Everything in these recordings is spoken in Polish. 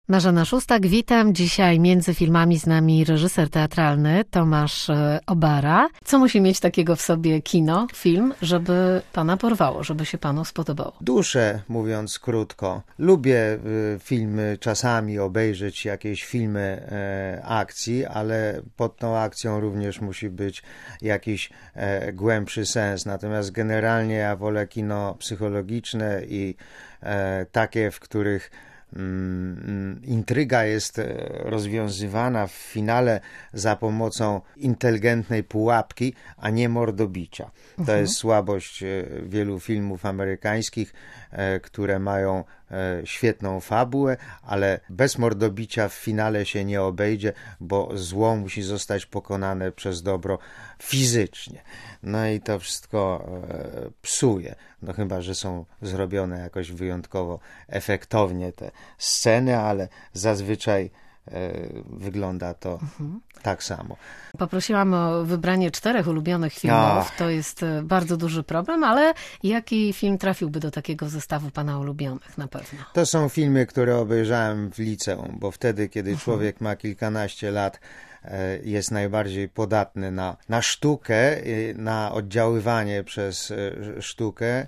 Marzena Szóstak, witam. Dzisiaj między filmami z nami reżyser teatralny Tomasz Obara. Co musi mieć takiego w sobie kino, film, żeby pana porwało, żeby się panu spodobało? Duszę, mówiąc krótko. Lubię filmy, czasami obejrzeć jakieś filmy akcji, ale pod tą akcją również musi być jakiś głębszy sens. Natomiast generalnie ja wolę kino psychologiczne i takie, w których intryga jest rozwiązywana w finale za pomocą inteligentnej pułapki, a nie mordobicia. To jest słabość wielu filmów amerykańskich, które mają świetną fabułę, ale bez mordobicia w finale się nie obejdzie, bo zło musi zostać pokonane przez dobro fizycznie. No i to wszystko psuje. No chyba, że są zrobione jakoś wyjątkowo efektownie te sceny, ale zazwyczaj wygląda to tak samo. Poprosiłam o wybranie 4 ulubionych filmów. To jest bardzo duży problem, ale jaki film trafiłby do takiego zestawu pana ulubionych na pewno? To są filmy, które obejrzałem w liceum, bo wtedy, kiedy człowiek ma kilkanaście lat, jest najbardziej podatny na sztukę, na oddziaływanie przez sztukę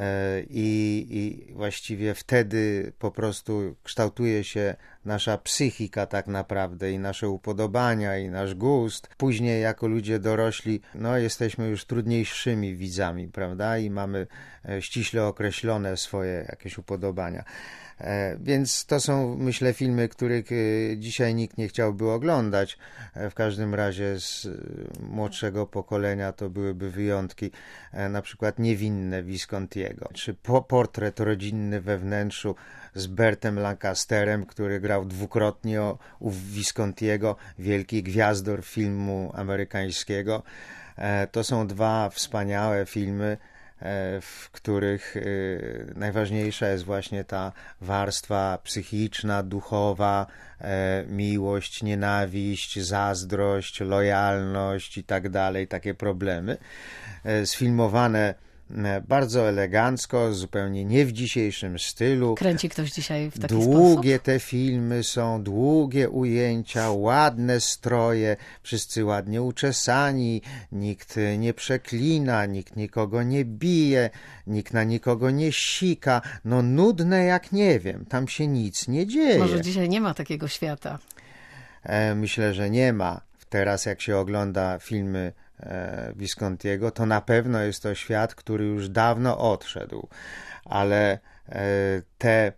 i właściwie wtedy po prostu kształtuje się nasza psychika tak naprawdę i nasze upodobania i nasz gust. Później jako ludzie dorośli, jesteśmy już trudniejszymi widzami, prawda? I mamy ściśle określone swoje jakieś upodobania. Więc to są, myślę, filmy, których dzisiaj nikt nie chciałby oglądać. W każdym razie z młodszego pokolenia to byłyby wyjątki, na przykład Niewinne Viscontiego, czy Portret rodzinny we wnętrzu z Bertem Lancasterem, który grał dwukrotnie u Viscontiego, wielki gwiazdor filmu amerykańskiego. To są dwa wspaniałe filmy, w których najważniejsza jest właśnie ta warstwa psychiczna, duchowa, miłość, nienawiść, zazdrość, lojalność i tak dalej, takie problemy. Sfilmowane bardzo elegancko, zupełnie nie w dzisiejszym stylu. Kręci ktoś dzisiaj w taki sposób? Długie te filmy są, długie ujęcia, ładne stroje, wszyscy ładnie uczesani, nikt nie przeklina, nikt nikogo nie bije, nikt na nikogo nie sika. Nudne jak nie wiem, tam się nic nie dzieje. Może dzisiaj nie ma takiego świata? Myślę, że nie ma. Teraz jak się ogląda filmy Viscontiego, to na pewno jest to świat, który już dawno odszedł, ale te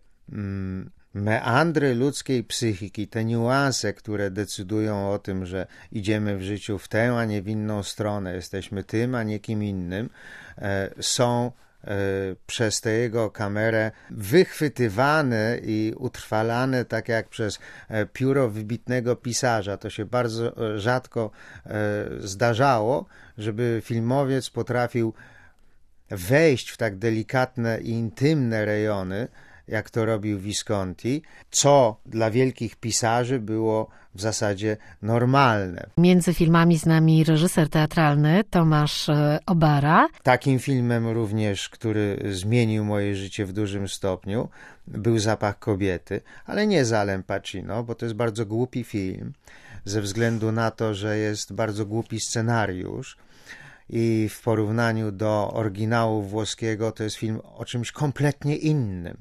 meandry ludzkiej psychiki, te niuanse, które decydują o tym, że idziemy w życiu w tę, a nie w inną stronę, jesteśmy tym, a nie kim innym, są przez tę jego kamerę wychwytywane i utrwalane tak jak przez pióro wybitnego pisarza. To się bardzo rzadko zdarzało, żeby filmowiec potrafił wejść w tak delikatne i intymne rejony, jak to robił Visconti, co dla wielkich pisarzy było w zasadzie normalne. Między filmami z nami reżyser teatralny Tomasz Obara. Takim filmem również, który zmienił moje życie w dużym stopniu, był Zapach kobiety, ale nie z Alem Pacino, bo to jest bardzo głupi film, ze względu na to, że jest bardzo głupi scenariusz i w porównaniu do oryginału włoskiego to jest film o czymś kompletnie innym.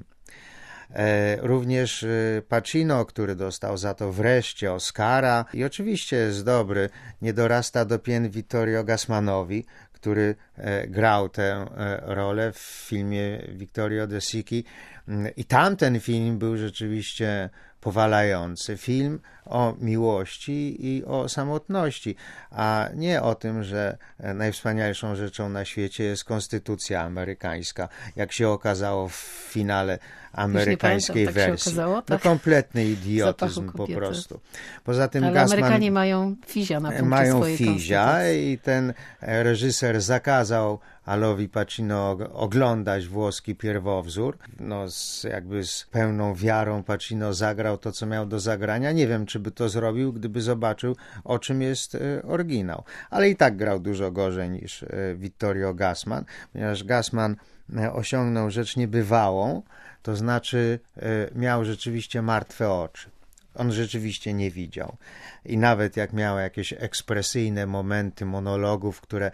Również Pacino, który dostał za to wreszcie Oscara i oczywiście jest dobry, nie dorasta do pięt Vittorio Gassmanowi, który grał tę rolę w filmie Vittorio De Sichi i tamten film był rzeczywiście powalający. Film o miłości i o samotności, a nie o tym, że najwspanialszą rzeczą na świecie jest konstytucja amerykańska, jak się okazało w finale amerykańskiej wersji. Okazało, tak? No kompletny idiotyzm po prostu. Poza tym ale Amerykanie mają fizia na punkcie swojej konstytucji. I ten reżyser zakazał Alowi Pacino oglądać włoski pierwowzór. Jakby z pełną wiarą Pacino zagrał to, co miał do zagrania. Nie wiem, czy by to zrobił, gdyby zobaczył, o czym jest oryginał. Ale i tak grał dużo gorzej niż Vittorio Gassman, ponieważ Gassman osiągnął rzecz niebywałą, to znaczy miał rzeczywiście martwe oczy. on rzeczywiście nie widział. I nawet jak miał jakieś ekspresyjne momenty monologów, które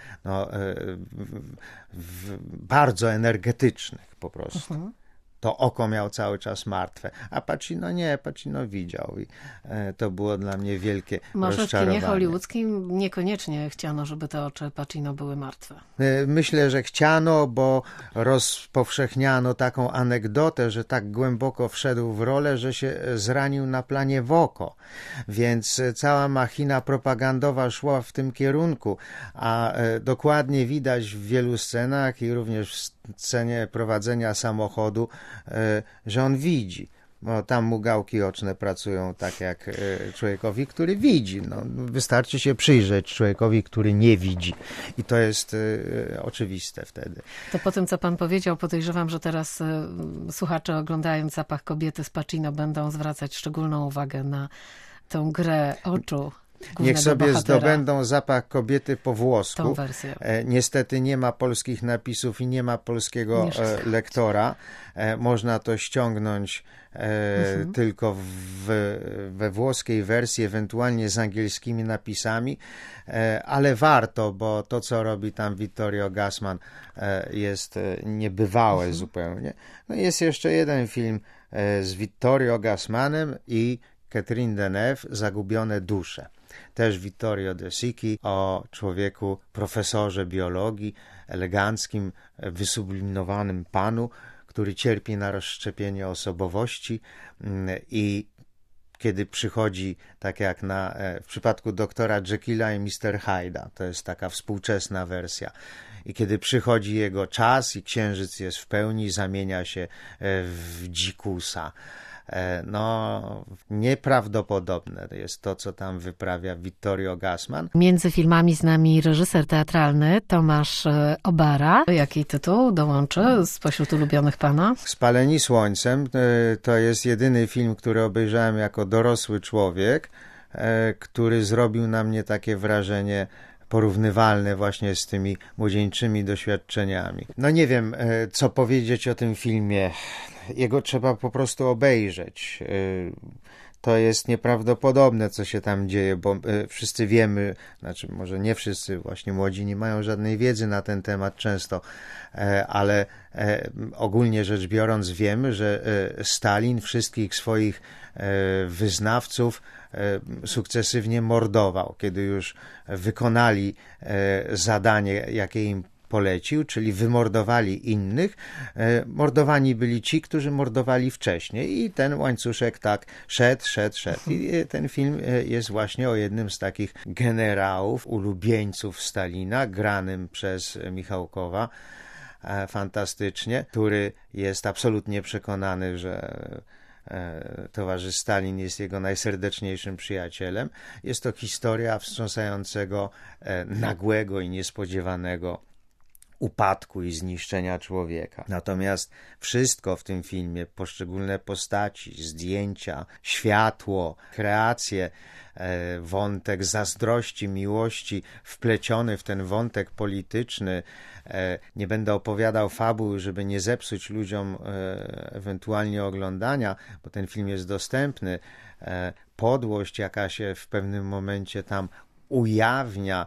bardzo energetycznych po prostu. To oko miał cały czas martwe. A Pacino nie, Pacino widział i to było dla mnie wielkie Może rozczarowanie. w kinie hollywoodzkim niekoniecznie chciano, żeby te oczy Pacino były martwe. Myślę, że chciano, bo rozpowszechniano taką anegdotę, że tak głęboko wszedł w rolę, że się zranił na planie w oko. Więc cała machina propagandowa szła w tym kierunku, a dokładnie widać w wielu scenach i również w scenie prowadzenia samochodu, że on widzi. Bo tam mu gałki oczne pracują tak jak człowiekowi, który widzi. No, wystarczy się przyjrzeć człowiekowi, który nie widzi. I to jest oczywiste wtedy. To po tym, co pan powiedział, podejrzewam, że teraz słuchacze, oglądając Zapach kobiety z Pacino, będą zwracać szczególną uwagę na tę grę oczu. Niech sobie bohatera. zdobędą Zapach kobiety po włosku. Tą wersję. Niestety nie ma polskich napisów i nie ma polskiego lektora. Można to ściągnąć tylko we włoskiej wersji, ewentualnie z angielskimi napisami, ale warto, bo to, co robi tam Vittorio Gassman, jest niebywałe zupełnie. No jest jeszcze jeden film z Vittorio Gassmanem i Catherine Deneuve, Zagubione dusze. Też Vittorio De Sichi, o człowieku, profesorze biologii, eleganckim, wysублimowanym panu, który cierpi na rozszczepienie osobowości i kiedy przychodzi, tak jak w przypadku doktora Jekylla i Mr. Hyde'a, to jest taka współczesna wersja, i kiedy przychodzi jego czas i księżyc jest w pełni, zamienia się w dzikusa. No, nieprawdopodobne jest to, co tam wyprawia Vittorio Gassman. Między filmami z nami reżyser teatralny Tomasz Obara. Jaki tytuł dołączy spośród ulubionych pana? Spaleni słońcem to jest jedyny film, który obejrzałem jako dorosły człowiek, który zrobił na mnie takie wrażenie porównywalne właśnie z tymi młodzieńczymi doświadczeniami. No nie wiem, co powiedzieć o tym filmie. Jego trzeba po prostu obejrzeć. To jest nieprawdopodobne, co się tam dzieje, bo wszyscy wiemy, znaczy może nie wszyscy, właśnie młodzi nie mają żadnej wiedzy na ten temat często, ale ogólnie rzecz biorąc wiemy, że Stalin wszystkich swoich wyznawców sukcesywnie mordował, kiedy już wykonali zadanie, jakie im polecił, czyli wymordowali innych. Mordowani byli ci, którzy mordowali wcześniej i ten łańcuszek tak szedł. I ten film jest właśnie o jednym z takich generałów, ulubieńców Stalina, granym przez Michałkowa fantastycznie, który jest absolutnie przekonany, że towarzysz Stalin jest jego najserdeczniejszym przyjacielem. Jest to historia wstrząsającego, nagłego i niespodziewanego upadku i zniszczenia człowieka. Natomiast wszystko w tym filmie, poszczególne postaci, zdjęcia, światło, kreacje, wątek zazdrości, miłości wpleciony w ten wątek polityczny. Nie będę opowiadał fabuły, żeby nie zepsuć ludziom ewentualnie oglądania, bo ten film jest dostępny. Podłość, jaka się w pewnym momencie tam ujawnia,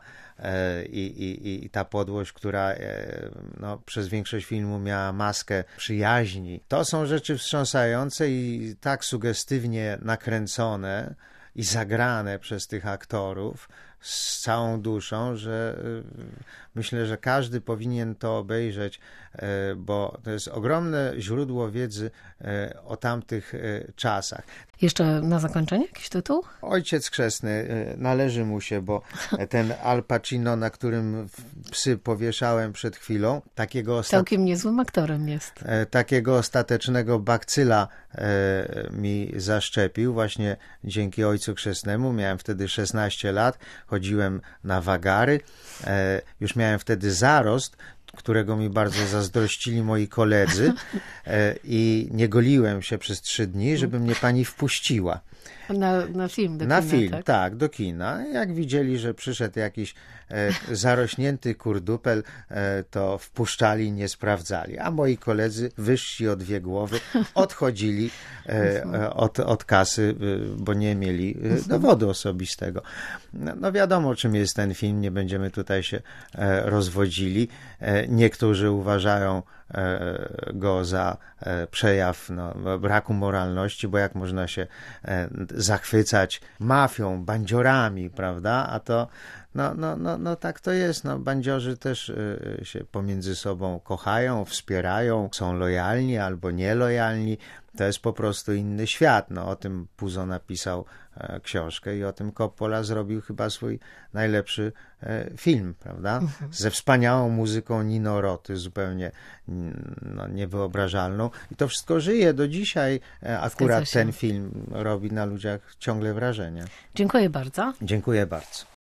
i ta podłość, która przez większość filmu miała maskę przyjaźni. To są rzeczy wstrząsające i tak sugestywnie nakręcone i zagrane przez tych aktorów z całą duszą, że myślę, że każdy powinien to obejrzeć, bo to jest ogromne źródło wiedzy o tamtych czasach. Jeszcze na zakończenie jakiś tytuł? Ojciec chrzestny, należy mu się, bo ten Al Pacino, na którym psy powieszałem przed chwilą, całkiem niezłym aktorem jest. Takiego ostatecznego bakcyla mi zaszczepił właśnie dzięki Ojcu Chrzestnemu. Miałem wtedy 16 lat, chodziłem na wagary, już miałem wtedy zarost, którego mi bardzo zazdrościli moi koledzy i nie goliłem się przez 3 dni, żeby mnie pani wpuściła. Na film do Na kina, film, tak? tak, do kina. Jak widzieli, że przyszedł jakiś zarośnięty kurdupel, to wpuszczali, nie sprawdzali. A moi koledzy, wyżsi o 2 głowy, odchodzili od kasy, bo nie mieli dowodu osobistego. No wiadomo, czym jest ten film, nie będziemy tutaj się rozwodzili. Niektórzy uważają go za przejaw braku moralności, bo jak można się zachwycać mafią, bandziorami, prawda? A to no tak to jest. No, bandziorzy też się pomiędzy sobą kochają, wspierają, są lojalni albo nielojalni. To jest po prostu inny świat. No, o tym Puzo napisał książkę i o tym Coppola zrobił chyba swój najlepszy film, prawda? Ze wspaniałą muzyką Nino Roty, zupełnie niewyobrażalną. I to wszystko żyje do dzisiaj. Akurat ten film robi na ludziach ciągle wrażenie. Dziękuję bardzo. Dziękuję bardzo.